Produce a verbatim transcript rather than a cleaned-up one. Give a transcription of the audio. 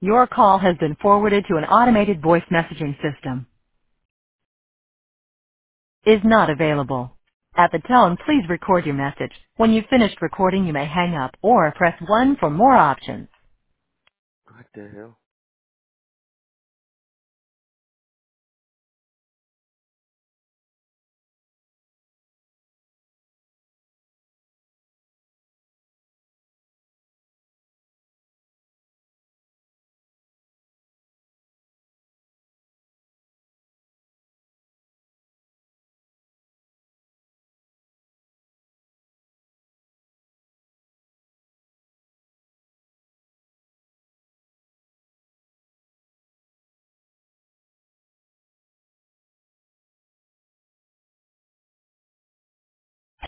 Your call has been forwarded to an automated voice messaging system. Is not available. At the tone, please record your message. When you've finished recording, you may hang up or press one for more options. What the hell?